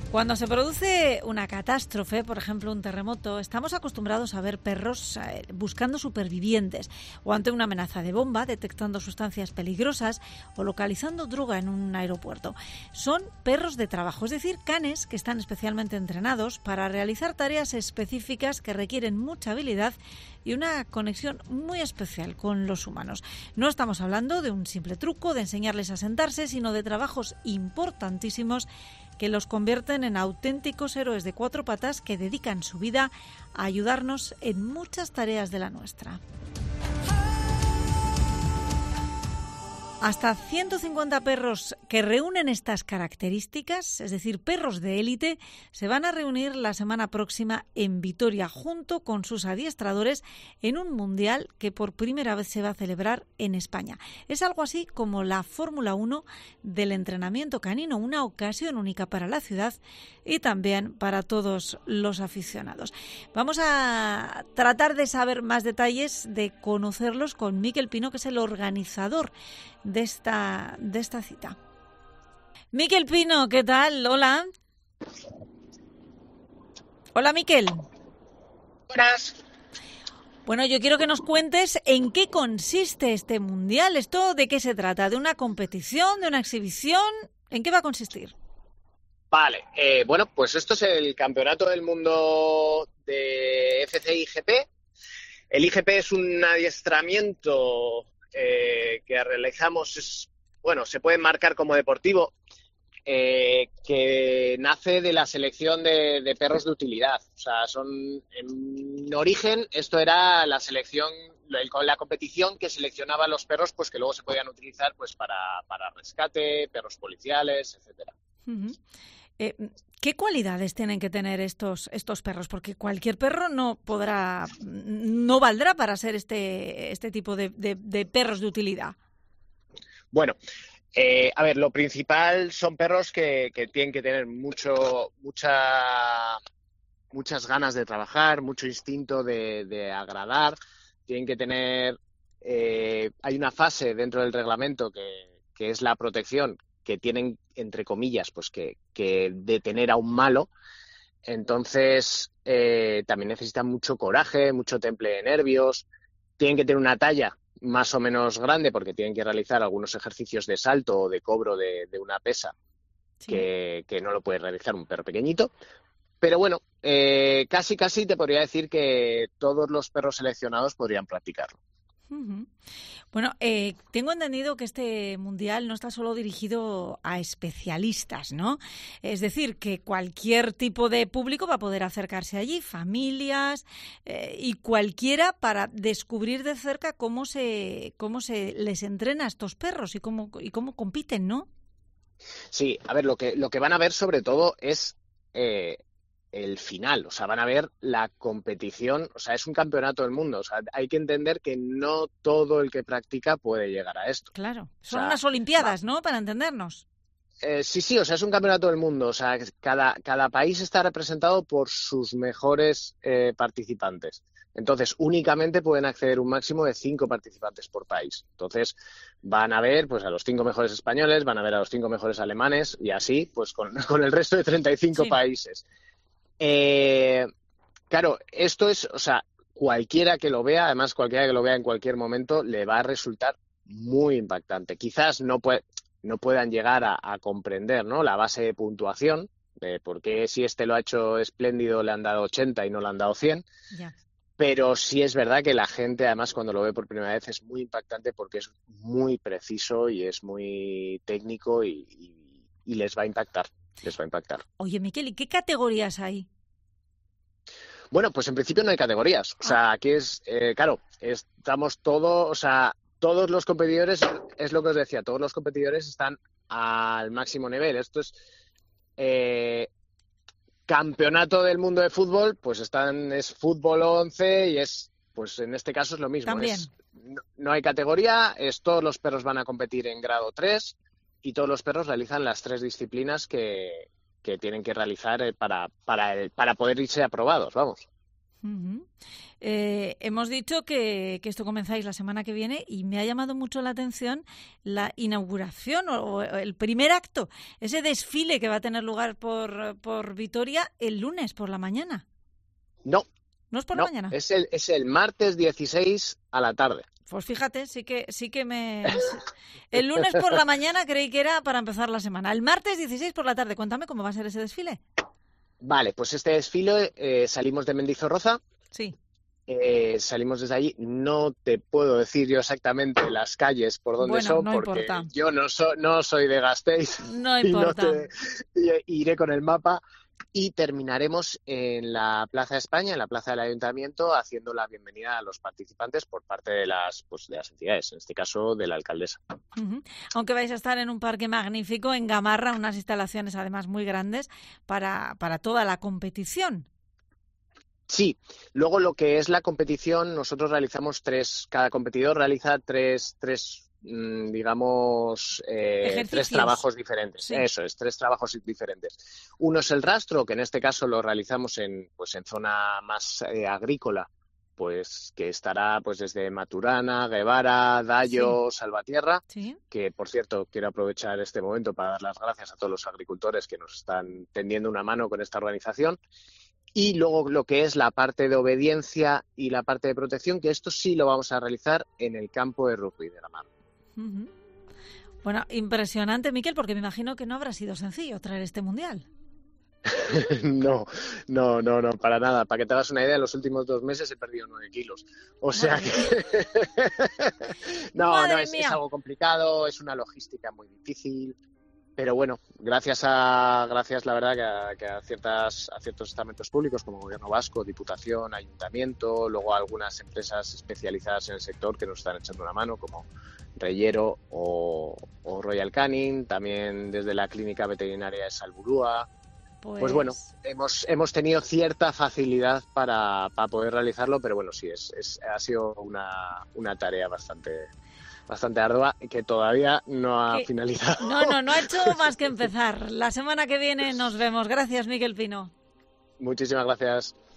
Cuando se produce una catástrofe, por ejemplo un terremoto, estamos acostumbrados a ver perros buscando supervivientes o ante una amenaza de bomba, detectando sustancias peligrosas o localizando droga en un aeropuerto. Son perros de trabajo, es decir, canes que están especialmente entrenados para realizar tareas específicas que requieren mucha habilidad y una conexión muy especial con los humanos. No estamos hablando de un simple truco de enseñarles a sentarse, sino de trabajos importantísimos que los convierten en auténticos héroes de cuatro patas que dedican su vida a ayudarnos en muchas tareas de la nuestra. Hasta 150 perros que reúnen estas características, es decir, perros de élite, se van a reunir la semana próxima en Vitoria junto con sus adiestradores en un mundial que por primera vez se va a celebrar en España. Es algo así como la Fórmula 1 del entrenamiento canino, una ocasión única para la ciudad y también para todos los aficionados. Vamos a tratar de saber más detalles, de conocerlos con Miquel Pino, que es el organizador de esta cita. Miquel Pino, ¿qué tal? Hola. Hola, Miquel. Buenas. Bueno, yo quiero que nos cuentes en qué consiste este mundial. ¿Esto de qué se trata? ¿De una competición? ¿De una exhibición? ¿En qué va a consistir? Vale, bueno, pues esto es el Campeonato del Mundo de FC IGP. El IGP es un adiestramiento que realizamos, se puede marcar como deportivo, que nace de la selección de perros de utilidad. O sea, en origen esto era la selección, la competición que seleccionaba los perros, pues que luego se podían utilizar pues para rescate, perros policiales, etcétera. Uh-huh. ¿Qué cualidades tienen que tener estos perros? Porque cualquier perro no valdrá para ser este tipo de perros de utilidad. Bueno, a ver, lo principal son perros que tienen que tener muchas ganas de trabajar, mucho instinto de agradar. Tienen que tener, hay una fase dentro del reglamento que es la protección, que tienen, entre comillas, pues que detener a un malo. Entonces, también necesitan mucho coraje, mucho temple de nervios. Tienen que tener una talla más o menos grande porque tienen que realizar algunos ejercicios de salto o de cobro de una pesa, sí, que no lo puede realizar un perro pequeñito. Pero bueno, casi te podría decir que todos los perros seleccionados podrían practicarlo. Uh-huh. Bueno, tengo entendido que este mundial no está solo dirigido a especialistas, ¿no? Es decir, que cualquier tipo de público va a poder acercarse allí, familias y cualquiera, para descubrir de cerca cómo se les entrena a estos perros y cómo compiten, ¿no? Sí, a ver, lo que van a ver sobre todo es el final, o sea, van a ver la competición, o sea, es un campeonato del mundo, o sea, hay que entender que no todo el que practica puede llegar a esto. Claro, son unas olimpiadas, ¿no?, para entendernos. Sí, o sea, es un campeonato del mundo, o sea, cada país está representado por sus mejores participantes. Entonces, únicamente pueden acceder un máximo de 5 participantes por país. Entonces, van a ver pues a los 5 mejores españoles, van a ver a los 5 mejores alemanes y así, pues con el resto de 35 sí. países. Claro, esto es, o sea, cualquiera que lo vea en cualquier momento, le va a resultar muy impactante. Quizás no puedan llegar a comprender, ¿no?, la base de puntuación, por qué si este lo ha hecho espléndido le han dado 80 y no le han dado 100. Ya. Pero sí es verdad que la gente, además, cuando lo ve por primera vez, es muy impactante porque es muy preciso y es muy técnico y les va a impactar. Oye, Miquel, ¿y qué categorías hay? Bueno, pues en principio no hay categorías. O sea, aquí estamos todos, o sea, todos los competidores, es lo que os decía, todos los competidores están al máximo nivel. Esto es campeonato del mundo de fútbol, pues es fútbol 11 y pues en este caso es lo mismo. También. No hay categoría, todos los perros van a competir en grado 3 y todos los perros realizan las 3 disciplinas que tienen que realizar para poder irse aprobados, vamos. Uh-huh. Hemos dicho que esto comenzáis la semana que viene y me ha llamado mucho la atención la inauguración o el primer acto, ese desfile que va a tener lugar por Vitoria el lunes por la mañana. No. ¿No es por la mañana? Es el martes 16 a la tarde. Pues fíjate, sí que me... El lunes por la mañana creí que era para empezar la semana. El martes 16 por la tarde. Cuéntame cómo va a ser ese desfile. Vale, pues este desfile salimos de Mendizorroza. Sí. Salimos desde allí. No te puedo decir yo exactamente las calles por dónde son, no porque importa. yo no soy de Gasteiz. No importa. Iré con el mapa y terminaremos en la Plaza de España, en la Plaza del Ayuntamiento, haciendo la bienvenida a los participantes por parte de las entidades, en este caso de la alcaldesa. Uh-huh. Aunque vais a estar en un parque magnífico, en Gamarra, unas instalaciones además muy grandes para toda la competición. Sí, luego lo que es la competición, nosotros realizamos cada competidor realiza tres trabajos diferentes. Sí. Eso es, 3 trabajos diferentes. Uno es el rastro, que en este caso lo realizamos en zona más agrícola, pues que estará pues desde Maturana, Guevara, Dallo, Salvatierra, que por cierto quiero aprovechar este momento para dar las gracias a todos los agricultores que nos están tendiendo una mano con esta organización. Y luego lo que es la parte de obediencia y la parte de protección, que esto sí lo vamos a realizar en el campo de rugby de Gamarra. Uh-huh. Bueno, impresionante, Miquel, porque me imagino que no habrá sido sencillo traer este mundial. No, para nada. Para que te hagas una idea, en los últimos 2 meses he perdido 9 kilos. O sea que... es algo complicado, es una logística muy difícil. Pero bueno, gracias la verdad que a ciertos estamentos públicos como Gobierno Vasco, Diputación, Ayuntamiento, luego algunas empresas especializadas en el sector que nos están echando una mano como Reyero o Royal Canin, también desde la Clínica Veterinaria de Salburúa. Pues bueno, hemos tenido cierta facilidad para poder realizarlo, pero bueno, sí, ha sido una tarea bastante ardua y que todavía no ha finalizado. No ha hecho más que empezar. La semana que viene nos vemos. Gracias, Miquel Pino. Muchísimas gracias.